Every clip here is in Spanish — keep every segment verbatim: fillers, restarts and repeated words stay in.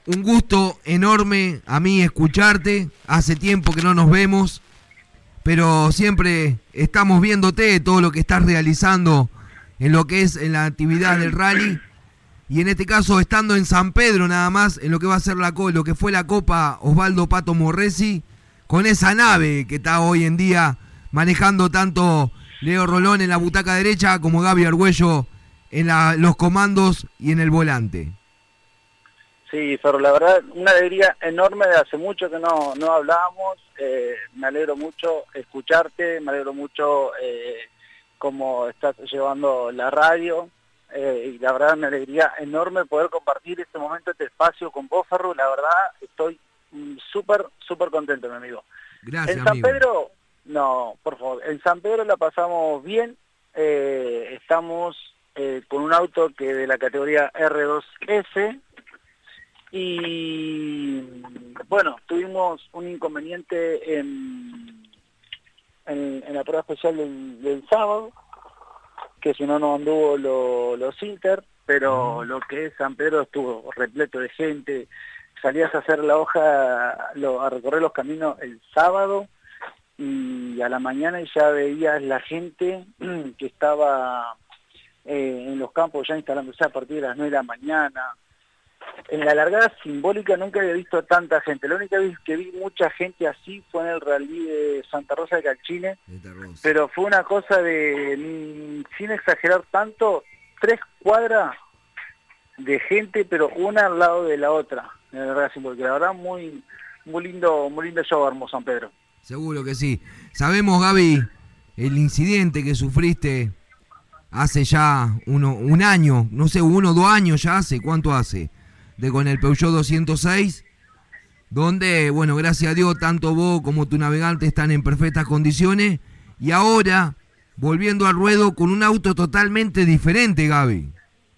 Un gusto enorme a mí escucharte. Hace tiempo que no nos vemos, pero siempre estamos viéndote, todo lo que estás realizando en lo que es en la actividad del rally. Y en este caso, estando en San Pedro nada más, en lo que va a ser la lo que fue la Copa Osvaldo Pato Morresi, con esa nave que está hoy en día manejando tanto Leo Rolón en la butaca derecha como Gaby Argüello en la, los comandos y en el volante. Sí, Ferro, la verdad, una alegría enorme, de hace mucho que no, no hablábamos, eh, me alegro mucho escucharte, me alegro mucho eh, cómo estás llevando la radio, eh, y la verdad una alegría enorme poder compartir este momento, este espacio con vos, Ferro, la verdad estoy súper, súper contento, mi amigo. Gracias, en San amigo. Pedro, no, por favor, en San Pedro la pasamos bien, eh, estamos eh, con un auto que de la categoría R dos S, y bueno, tuvimos un inconveniente en, en, en la prueba especial del, del sábado, que si no no anduvo lo, los Inter, pero lo que es San Pedro estuvo repleto de gente. Salías a hacer la hoja, lo, a recorrer los caminos el sábado, y a la mañana ya veías la gente que estaba eh, en los campos ya instalándose a partir de las nueve de la mañana. En la largada simbólica nunca había visto a tanta gente. La única vez que vi mucha gente así fue en el rally de Santa Rosa de Calchine, pero fue una cosa de, sin exagerar tanto, tres cuadras de gente, pero una al lado de la otra, en el rally simbólica. La verdad, muy, muy lindo, muy lindo show armó San Pedro. Seguro que sí. Sabemos, Gaby, el incidente que sufriste hace ya uno, un año, no sé, uno o dos años ya hace, ¿cuánto hace? De con el Peugeot doscientos seis, donde, bueno, gracias a Dios, tanto vos como tu navegante están en perfectas condiciones, y ahora, volviendo al ruedo con un auto totalmente diferente, Gaby.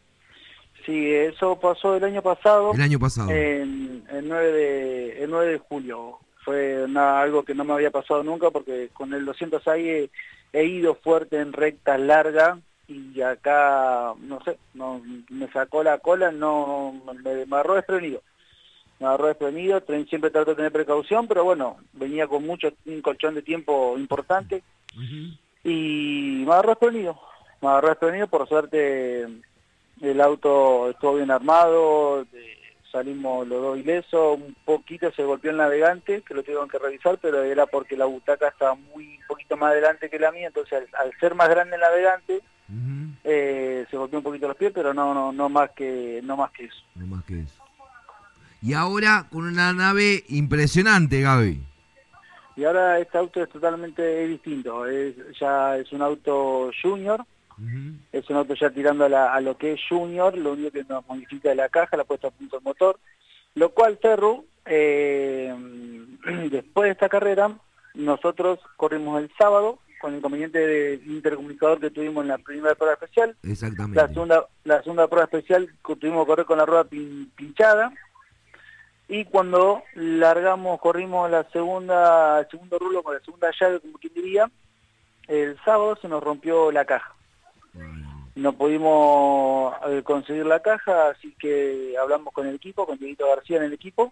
Sí, eso pasó el año pasado. El año pasado. En, el, nueve de, el nueve de julio. Fue una, algo que no me había pasado nunca, porque con el doscientos seis he, he ido fuerte en rectas largas, y acá, no sé, no, me sacó la cola, no me, me agarró desprevenido. Me agarró desprevenido, siempre trato de tener precaución, pero bueno, venía con mucho, un colchón de tiempo importante, uh-huh. Y me agarró desprevenido. Me agarró desprevenido, por suerte el auto estuvo bien armado, de, salimos los dos ilesos, un poquito se golpeó el navegante, que lo tuvieron que revisar, pero era porque la butaca estaba muy un poquito más adelante que la mía, entonces al, al ser más grande el navegante, uh-huh. eh, se golpeó un poquito los pies, pero no, no, no más que, no más que eso. No más que eso. Y ahora con una nave impresionante, Gaby. Y ahora este auto es totalmente distinto, es, ya es un auto junior, uh-huh. Es un auto ya tirando a, la, a lo que es junior, lo único que nos modifica es la caja, la puesta a punto del motor, lo cual, Ferru, eh, después de esta carrera, nosotros corrimos el sábado, con el inconveniente del intercomunicador que tuvimos en la primera prueba especial. Exactamente. La segunda, la segunda prueba especial que tuvimos que correr con la rueda pin, pinchada, y cuando largamos, corrimos la segunda, el segundo rulo con la segunda llave, como quien diría, el sábado se nos rompió la caja. No pudimos eh, conseguir la caja, así que hablamos con el equipo, con Dieguito García en el equipo,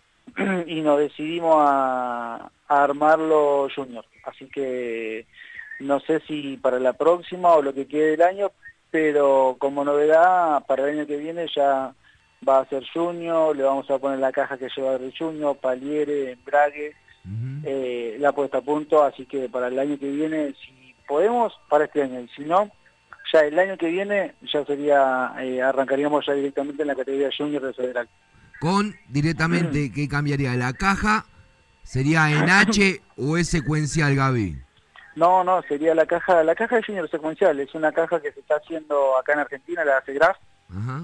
y nos decidimos a, a armarlo junior. Así que no sé si para la próxima o lo que quede del año, pero como novedad, para el año que viene ya va a ser junior, le vamos a poner la caja que lleva el junior, paliere, embrague, uh-huh. eh, la puesta a punto, así que para el año que viene, si podemos, para este año, y si no, ya el año que viene ya sería, eh, arrancaríamos ya directamente en la categoría junior de Federal. Con directamente, ¿qué cambiaría? ¿La caja sería en H o es secuencial, Gaby? No, no, sería la caja, la caja de junior secuencial, es una caja que se está haciendo acá en Argentina, la hace Graf. Ajá.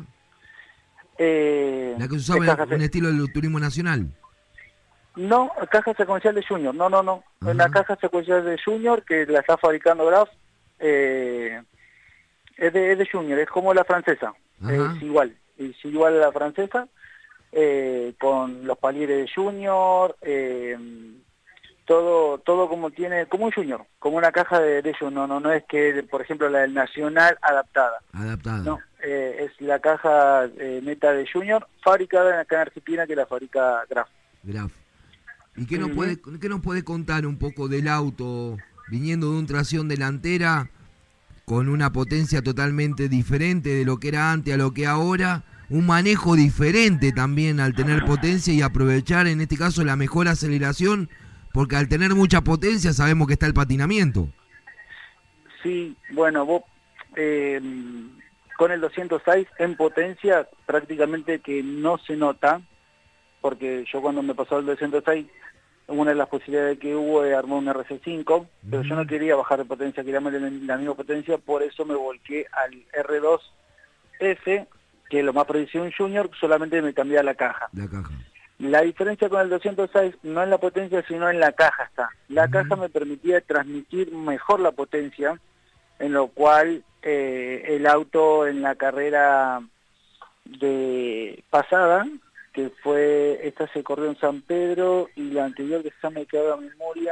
Eh, ¿La que se usaba en, en estilo del turismo nacional? No, caja secuencial de junior, no, no, no, es una caja secuencial de junior que la está fabricando Graf, eh, es, de, es de junior, es como la francesa, ajá. Es igual, es igual a la francesa, eh, con los palieres de junior, eh, todo todo como tiene, como un Junior, como una caja de, de ellos, no, no, no es que, por ejemplo, la del Nacional adaptada. Adaptada. No, eh, es la caja eh, neta de Junior, fabricada acá en Argentina, que la fabrica Graf. Graf. ¿Y qué nos, Uh-huh. puede, qué nos puede contar un poco del auto, viniendo de un tracción delantera, con una potencia totalmente diferente de lo que era antes a lo que ahora? Un manejo diferente también al tener potencia y aprovechar en este caso la mejor aceleración, porque al tener mucha potencia sabemos que está el patinamiento. Sí, bueno, vos eh, con el doscientos seis en potencia prácticamente que no se nota, porque yo cuando me pasó el doscientos seis, una de las posibilidades que hubo es armar un R C cinco, pero yo no quería bajar de potencia, quería meter la misma potencia, por eso me volqué al R dos F, que lo más parecido a un Junior, solamente me cambiaba la caja. La caja. La diferencia con el doscientos seis no en la potencia, sino en la caja está. La uh-huh. caja me permitía transmitir mejor la potencia, en lo cual eh, el auto en la carrera de pasada, que fue, esta se corrió en San Pedro, y la anterior que ya me quedó a memoria...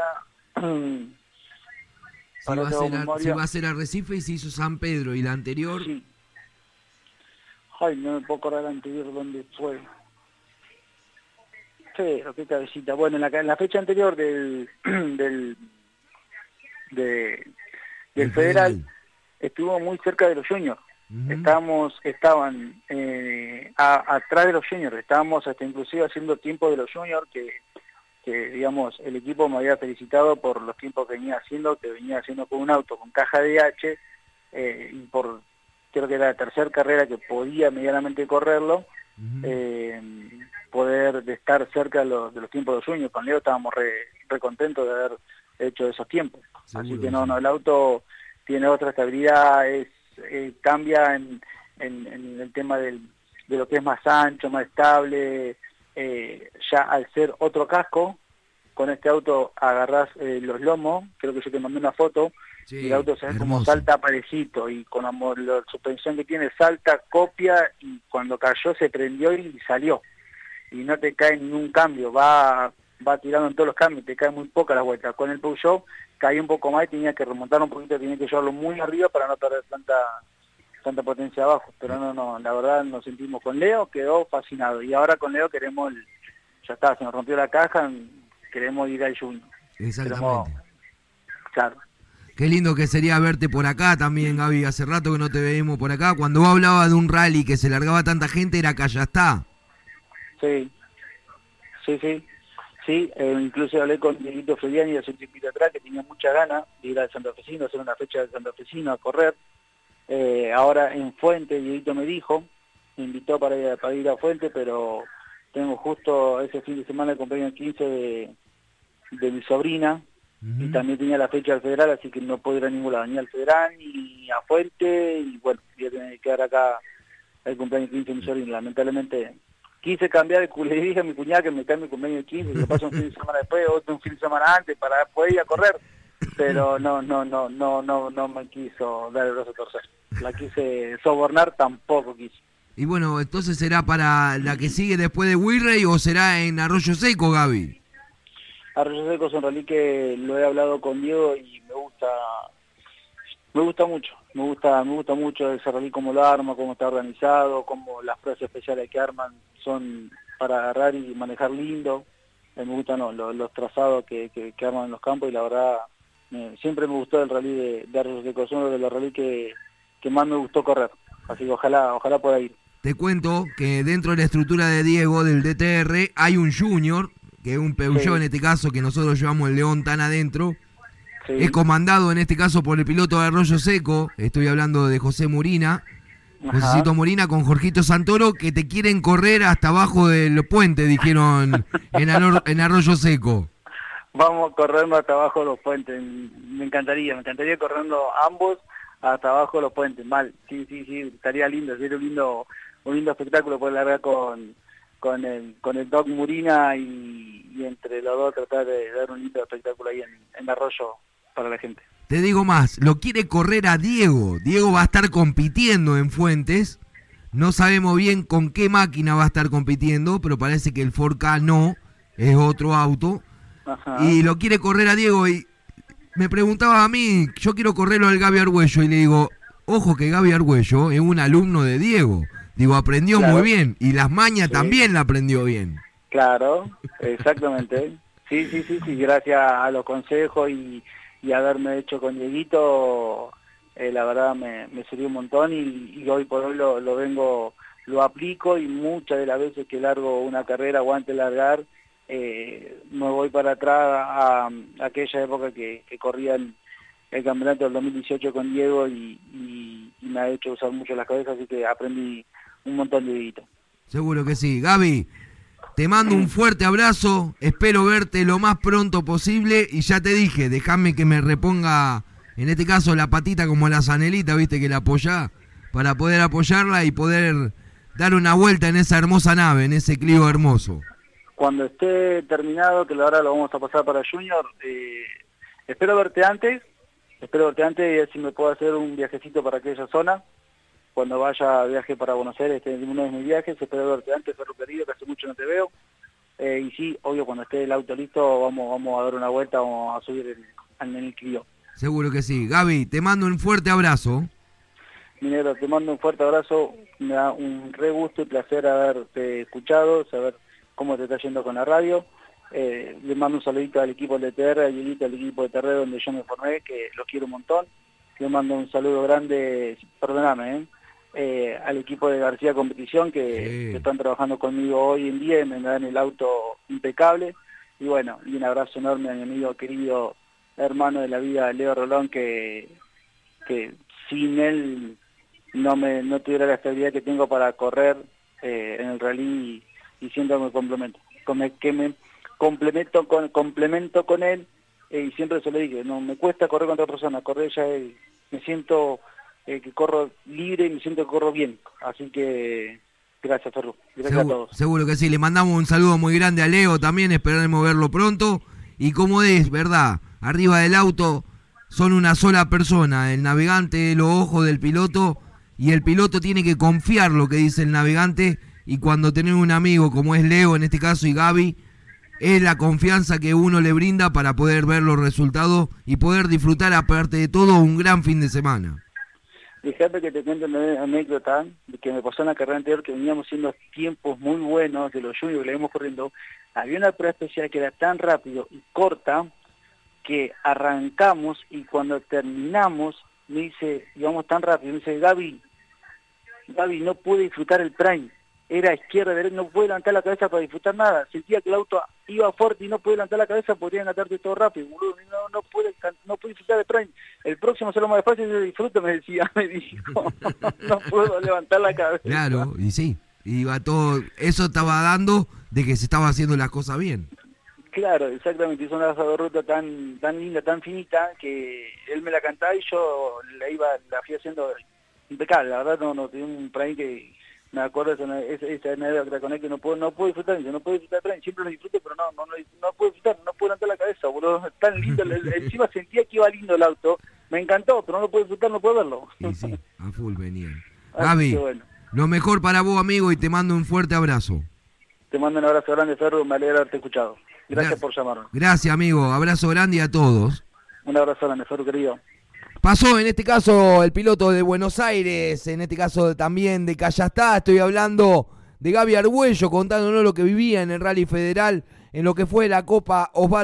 Si va, a ser a, si va a ser Arrecife y se hizo San Pedro, y la anterior... Sí. Ay, no me puedo acordar la anterior dónde fue. Pero qué cabecita. Bueno, en la, en la fecha anterior del del de, del federal, federal estuvo muy cerca de los juniors. Uh-huh. Estábamos, estaban eh, a, atrás de los juniors, estábamos hasta inclusive haciendo tiempo de los juniors que, que, digamos, el equipo me había felicitado por los tiempos que venía haciendo, que venía haciendo con un auto con caja de H, eh, y por, creo que era la tercera carrera que podía medianamente correrlo, uh-huh. eh, poder de estar cerca de los, de los tiempos de los juniors. Con Leo estábamos re, re contentos de haber hecho esos tiempos. Seguro, así que no, no, el auto tiene otra estabilidad, es Eh, cambia en, en, en el tema del, de lo que es más ancho, más estable, eh, ya al ser otro casco, con este auto agarrás eh, los lomos, creo que yo te mandé una foto, sí, y el auto se ve como salta parejito, y con la, la suspensión que tiene salta, copia, y cuando cayó se prendió y salió, y no te cae ningún cambio, va va tirando en todos los cambios, te cae muy poca la vuelta. Con el Peugeot caí un poco más y tenía que remontar un poquito, tenía que llevarlo muy arriba para no perder tanta tanta potencia abajo, pero no, no, la verdad nos sentimos con Leo, quedó fascinado, y ahora con Leo queremos, el, ya está, se nos rompió la caja, queremos ir al Junior. Exactamente. Queremos, claro. Qué lindo que sería verte por acá también, Gaby, hace rato que no te veíamos por acá, cuando vos hablabas de un rally que se largaba tanta gente, era acá, ya está. Sí, sí, sí. Sí, eh, incluso hablé con Dieguito Frediani hace un tiempito atrás, que tenía mucha ganas de ir al santafesino, a hacer una fecha del santafesino, a correr. Eh, ahora en Fuente, Dieguito me dijo, me invitó para ir, para ir a Fuente, pero tengo justo ese fin de semana el cumpleaños quince de, de mi sobrina, uh-huh. y también tenía la fecha del Federal, así que no puedo ir a ningún lado, ni al Federal, ni a Fuente, y bueno, voy a tener que quedar acá el cumpleaños quince de mi sobrina, lamentablemente... Quise cambiar, le dije a mi cuñada que me cambie el cumpleaños de quince, que pase un fin de semana después, otro un fin de semana antes, para poder ir a correr. Pero no, no, no, no, no, no me quiso dar el brazo a torcer. La quise sobornar, tampoco quise. Y bueno, entonces será para la que sigue después de Wirrey o será en Arroyo Seco, Gaby. Arroyo Seco es un rally que lo he hablado con Diego y me gusta, me gusta mucho. Me gusta, me gusta mucho ese rally, cómo lo arma, cómo está organizado, cómo las pruebas especiales que arman son para agarrar y manejar lindo. Eh, me gustan no, los, los trazados que, que, que arman en los campos, y la verdad eh, siempre me gustó el rally de, de Arroyo Seco, es uno de los rally que, que más me gustó correr. Así que ojalá, ojalá pueda ir. Te cuento que dentro de la estructura de Diego del D T R hay un Junior, que es un Peugeot, sí. En este caso, que nosotros llevamos el León tan adentro. Sí. Es comandado en este caso por el piloto de Arroyo Seco, estoy hablando de José Murina, Josecito Murina con Jorgito Santoro, que te quieren correr hasta abajo del puente, dijeron en, Arro en Arroyo Seco. Vamos a corrernos hasta abajo de los puentes, me encantaría, me encantaría corrernos ambos hasta abajo de los puentes, mal, sí, sí, sí, estaría lindo, sería un lindo, un lindo espectáculo poder largar con, con el, con el Doc Murina y, y entre los dos tratar de dar un lindo espectáculo ahí en, en Arroyo para la gente. Te digo más, lo quiere correr a Diego. Diego va a estar compitiendo en Fuentes. No sabemos bien con qué máquina va a estar compitiendo, pero parece que el cuatro K no, es otro auto. Ajá. y lo quiere correr a Diego y me preguntaba a mí, yo quiero correrlo al Gaby Argüello y le digo, ojo que Gaby Argüello es un alumno de Diego. Digo, aprendió Claro. muy bien y las mañas Sí. también la aprendió bien. Claro, exactamente. Sí, sí, sí, sí, gracias a los consejos y, y haberme hecho con Dieguito, eh, la verdad me, me sirvió un montón y, y hoy por hoy lo, lo vengo, lo aplico y muchas de las veces que largo una carrera o antes de largar, eh, me voy para atrás a, a aquella época que, que corría el, el campeonato del dos mil dieciocho con Diego y, y, y me ha hecho usar mucho las cabezas, así que aprendí un montón de Dieguito. Seguro que sí. Gaby, te mando un fuerte abrazo, espero verte lo más pronto posible y ya te dije, déjame que me reponga, en este caso la patita como la Zanelita, viste que la apoyá, para poder apoyarla y poder dar una vuelta en esa hermosa nave, en ese Clio hermoso. Cuando esté terminado, que ahora lo vamos a pasar para Junior, eh, espero verte antes, espero verte antes y ver si me puedo hacer un viajecito para aquella zona. Cuando vaya a viaje para Buenos Aires, este es uno de mis viajes, espero verte antes, perro querido, que hace mucho no te veo. Eh, y sí, obvio, cuando esté el auto listo, vamos vamos a dar una vuelta, vamos a subir el, en el Clio. Seguro que sí. Gaby, te mando un fuerte abrazo. Minero, te mando un fuerte abrazo, me da un re gusto y placer haberte escuchado, saber cómo te está yendo con la radio. Eh, le mando un saludito al equipo de T R, a Dieguito, al equipo de T R donde yo me formé, que los quiero un montón. Le mando un saludo grande, perdóname, ¿eh? Eh, al equipo de García Competición que, Sí. que están trabajando conmigo hoy en día y me dan el auto impecable. Y bueno, y un abrazo enorme a mi amigo querido, hermano de la vida, Leo Rolón, que, que sin él no me no tuviera la estabilidad que tengo para correr eh, en el rally y, y siento que me complemento, Come- que me complemento con, complemento con él eh, y siempre se lo dije, no me cuesta correr con otra persona, correr ya eh, me siento eh, que corro libre y me siento que corro bien, así que gracias Ferru, gracias Seguro, a todos. seguro que sí. Le mandamos un saludo muy grande a Leo también, esperaremos verlo pronto. Y como es, verdad, arriba del auto son una sola persona, el navegante, los ojos del piloto, y el piloto tiene que confiar lo que dice el navegante, y cuando tenés un amigo como es Leo en este caso y Gaby, es la confianza que uno le brinda para poder ver los resultados y poder disfrutar aparte de todo un gran fin de semana. Déjame que te cuente una anécdota de que me pasó en la carrera anterior, que veníamos haciendo tiempos muy buenos de los juniors que le íbamos corriendo. Había una prueba especial que era tan rápido y corta que arrancamos y cuando terminamos me dice, íbamos tan rápido, me dice, Gaby, Gaby, no pude disfrutar el prime. Era izquierda, derecha, no pude levantar la cabeza para disfrutar nada. Sentía que el auto iba fuerte y no pude levantar la cabeza, podría engatarte todo rápido, boludo. No, no pude, no pude disfrutar del prime. El próximo será más fácil y yo disfruto, me decía, me dijo. No puedo levantar la cabeza. Claro, y sí, iba todo, eso estaba dando de que se estaba haciendo las cosas bien. Claro, exactamente, es una ruta tan tan linda, tan finita, que él me la cantaba y yo la iba, la fui haciendo impecable. La verdad no, no tenía un prime que me acuerdo esa esa, esa anécdota con él que no puedo, no puedo disfrutar, yo no puedo disfrutar el prime, siempre lo disfruto, pero no, no, no, no puedo disfrutar, no puedo levantar la cabeza, boludo, es tan lindo, el- encima sentía que iba lindo el auto, me encantó, pero no lo puedo disfrutar, no puedo verlo. Y sí, a full venían. Así Gaby, que bueno, lo mejor para vos, amigo, y te mando un fuerte abrazo. te mando un abrazo grande, Ferro, me alegra haberte escuchado. Gracias Gra- por llamarme. Gracias, amigo, abrazo grande a todos. Un abrazo grande, Ferro, querido. Pasó en este caso el piloto de Buenos Aires, en este caso también de Callastá, estoy hablando de Gaby Argüello contándonos lo que vivía en el Rally Federal, en lo que fue la Copa Osvaldo